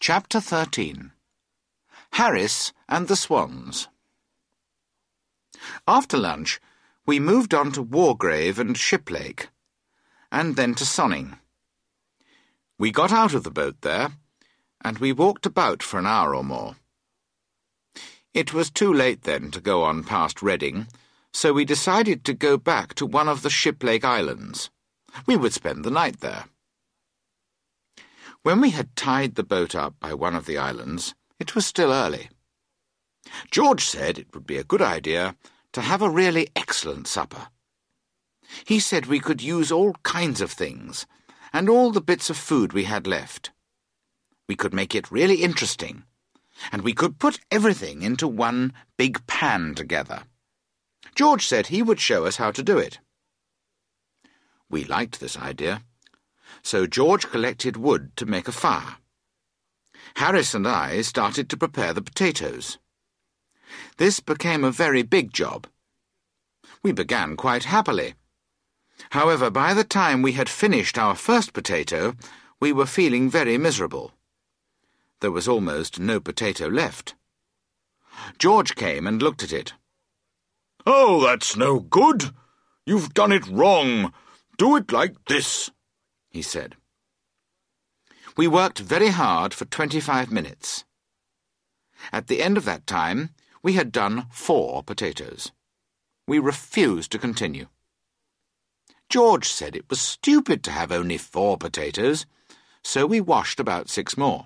Chapter 13. Harris and the Swans. After lunch, we moved on to Wargrave and Shiplake, and then to Sonning. We got out of the boat there, and we walked about for an hour or more. It was too late then to go on past Reading, so we decided to go back to one of the Shiplake Islands. We would spend the night there. When we had tied the boat up by one of the islands, it was still early. George said it would be a good idea to have a really excellent supper. He said we could use all kinds of things, and all the bits of food we had left. We could make it really interesting, and we could put everything into one big pan together. George said he would show us how to do it. We liked this idea, so George collected wood to make a fire. Harris and I started to prepare the potatoes. This became a very big job. We began quite happily. However, by the time we had finished our first potato, we were feeling very miserable. There was almost no potato left. George came and looked at it. "Oh, that's no good. You've done it wrong. Do it like this," he said. We worked very hard for 25 minutes. At the end of that time, we had done 4 potatoes. We refused to continue. George said it was stupid to have only 4 potatoes, so we washed about 6 more.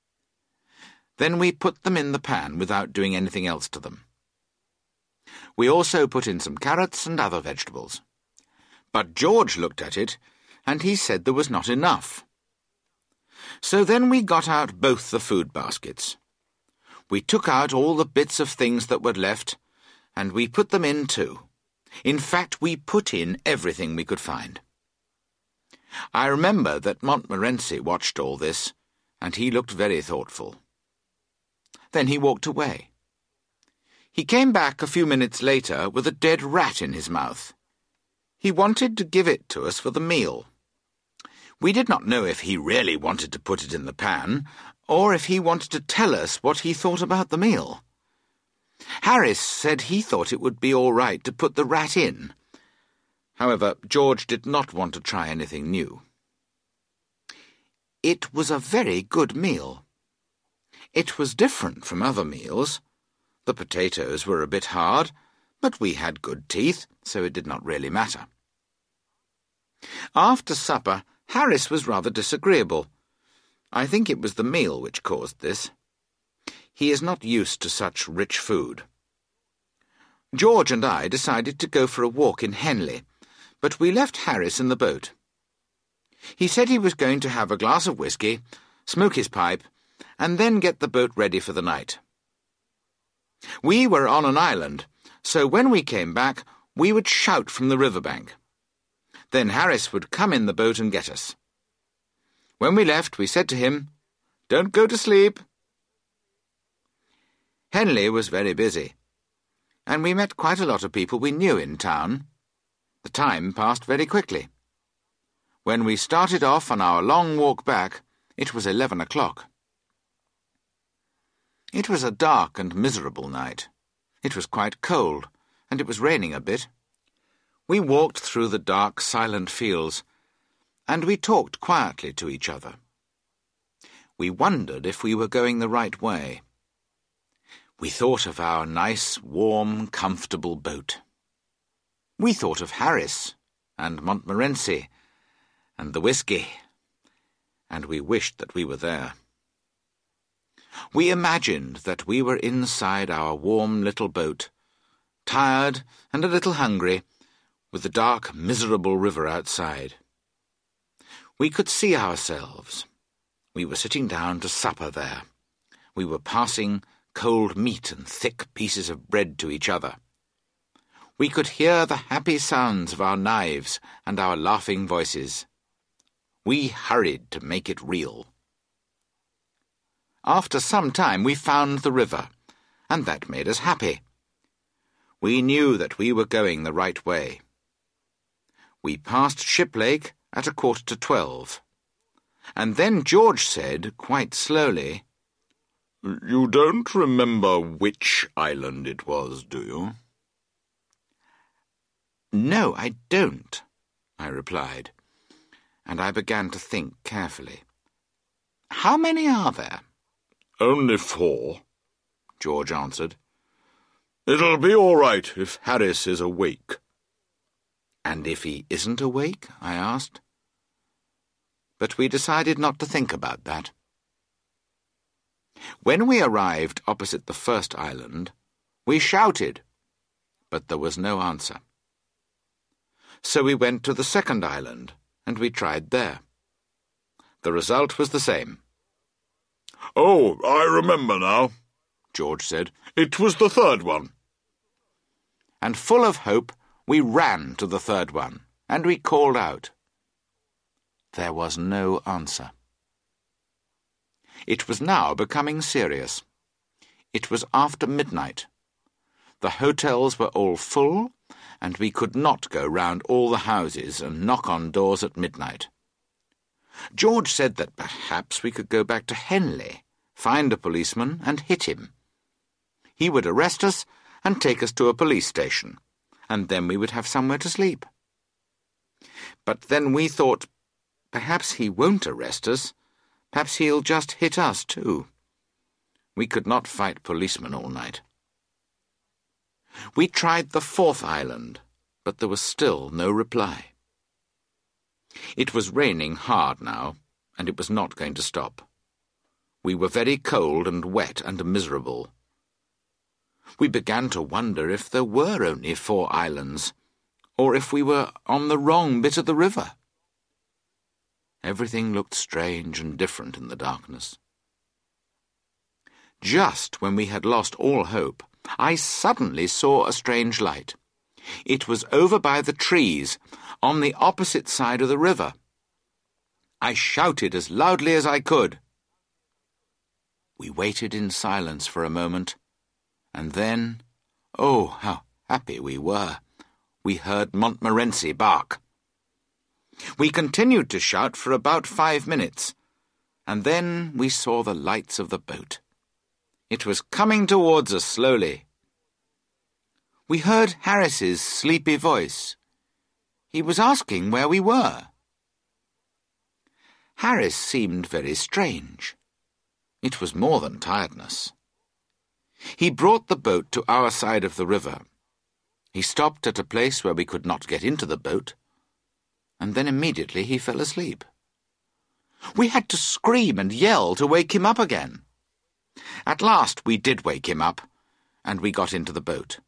Then we put them in the pan without doing anything else to them. We also put in some carrots and other vegetables. But George looked at it, and he said there was not enough. So then we got out both the food baskets. We took out all the bits of things that were left, and we put them in too. In fact, we put in everything we could find. I remember that Montmorency watched all this, and he looked very thoughtful. Then he walked away. He came back a few minutes later with a dead rat in his mouth. He wanted to give it to us for the meal. We did not know if he really wanted to put it in the pan, or if he wanted to tell us what he thought about the meal. Harris said he thought it would be all right to put the rat in. However, George did not want to try anything new. It was a very good meal. It was different from other meals. The potatoes were a bit hard, but we had good teeth, so it did not really matter. After supper, Harris was rather disagreeable. I think it was the meal which caused this. He is not used to such rich food. George and I decided to go for a walk in Henley, but we left Harris in the boat. He said he was going to have a glass of whisky, smoke his pipe, and then get the boat ready for the night. We were on an island, so when we came back, we would shout from the riverbank. Then Harris would come in the boat and get us. When we left, we said to him, "Don't go to sleep." Henley was very busy, and we met quite a lot of people we knew in town. The time passed very quickly. When we started off on our long walk back, it was 11 o'clock. It was a dark and miserable night. It was quite cold, and it was raining a bit. We walked through the dark, silent fields, and we talked quietly to each other. We wondered if we were going the right way. We thought of our nice, warm, comfortable boat. We thought of Harris and Montmorency and the whisky, and we wished that we were there. We imagined that we were inside our warm little boat, tired and a little hungry, with the dark, miserable river outside. We could see ourselves. We were sitting down to supper there. We were passing cold meat and thick pieces of bread to each other. We could hear the happy sounds of our knives and our laughing voices. We hurried to make it real. After some time we found the river, and that made us happy. We knew that we were going the right way. We passed Shiplake at 11:45, and then George said, quite slowly, You don't remember which island it was, do you? No, I don't, I replied, and I began to think carefully. How many are there? Only 4, George answered. It'll be all right if Harris is awake. And if he isn't awake? I asked. But we decided not to think about that. When we arrived opposite the first island, we shouted, but there was no answer. So we went to the second island, and we tried there. The result was the same. Oh, I remember now, George said. It was the third one. And full of hope, we ran to the third one, and we called out. There was no answer. It was now becoming serious. It was after midnight. The hotels were all full, and we could not go round all the houses and knock on doors at midnight. George said that perhaps we could go back to Henley, find a policeman and hit him. He would arrest us and take us to a police station, and then we would have somewhere to sleep. But then we thought, perhaps he won't arrest us. Perhaps he'll just hit us too. We could not fight policemen all night. We tried the fourth island, but there was still no reply. It was raining hard now, and it was not going to stop. We were very cold and wet and miserable. We began to wonder if there were only 4 islands, or if we were on the wrong bit of the river. Everything looked strange and different in the darkness. Just when we had lost all hope, I suddenly saw a strange light. It was over by the trees, on the opposite side of the river. I shouted as loudly as I could. We waited in silence for a moment, and then, oh, how happy we were, we heard Montmorency bark. We continued to shout for about 5 minutes, and then we saw the lights of the boat. It was coming towards us slowly. We heard Harris's sleepy voice. He was asking where we were. Harris seemed very strange. It was more than tiredness. He brought the boat to our side of the river. He stopped at a place where we could not get into the boat, and then immediately he fell asleep. We had to scream and yell to wake him up again. At last we did wake him up, and we got into the boat.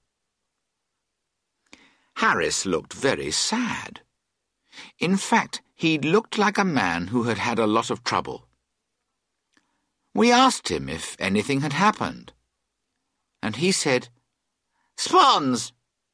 Harris looked very sad. In fact, he looked like a man who had had a lot of trouble. We asked him if anything had happened, and he said, "Swans!"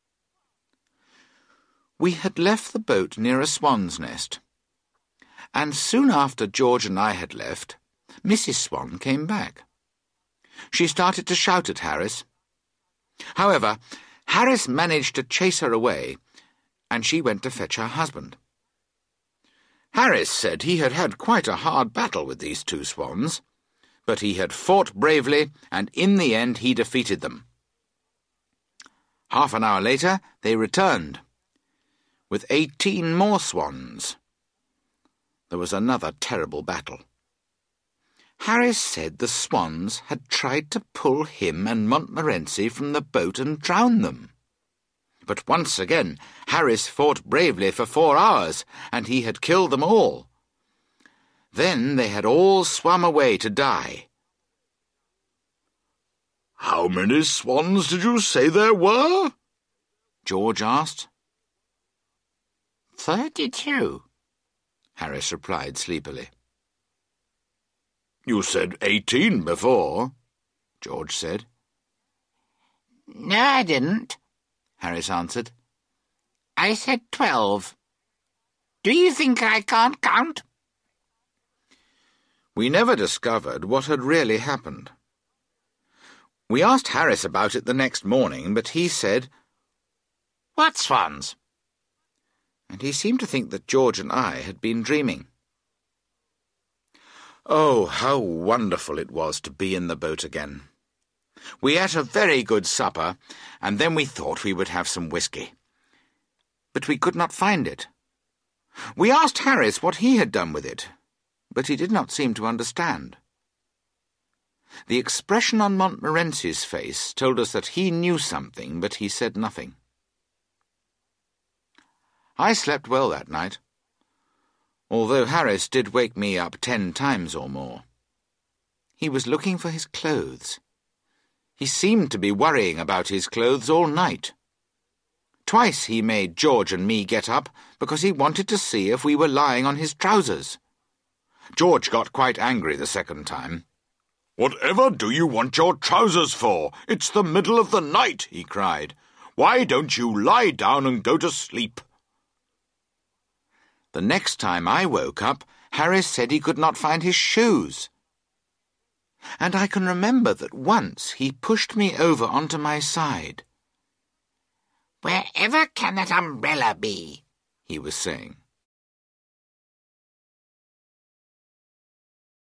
We had left the boat near a swan's nest, and soon after George and I had left, Mrs. Swan came back. She started to shout at Harris. However, Harris managed to chase her away, and she went to fetch her husband. Harris said he had had quite a hard battle with these 2 swans, but he had fought bravely, and in the end he defeated them. Half an hour later they returned, with 18 more swans. There was another terrible battle. Harris said the swans had tried to pull him and Montmorency from the boat and drown them. But once again Harris fought bravely for 4 hours, and he had killed them all. Then they had all swum away to die. How many swans did you say there were? George asked. 32, Harris replied sleepily. You said 18 before, George said. No, I didn't, Harris answered. I said 12. Do you think I can't count? We never discovered what had really happened. We asked Harris about it the next morning, but he said, What swans? And he seemed to think that George and I had been dreaming. Oh, how wonderful it was to be in the boat again. We ate a very good supper, and then we thought we would have some whisky. But we could not find it. We asked Harris what he had done with it, but he did not seem to understand. The expression on Montmorency's face told us that he knew something, but he said nothing. I slept well that night, although Harris did wake me up 10 times or more. He was looking for his clothes. He seemed to be worrying about his clothes all night. Twice he made George and me get up because he wanted to see if we were lying on his trousers. George got quite angry the second time. "Whatever do you want your trousers for? It's the middle of the night," he cried. "Why don't you lie down and go to sleep?" The next time I woke up, Harris said he could not find his shoes. And I can remember that once he pushed me over onto my side. "Wherever can that umbrella be?" he was saying.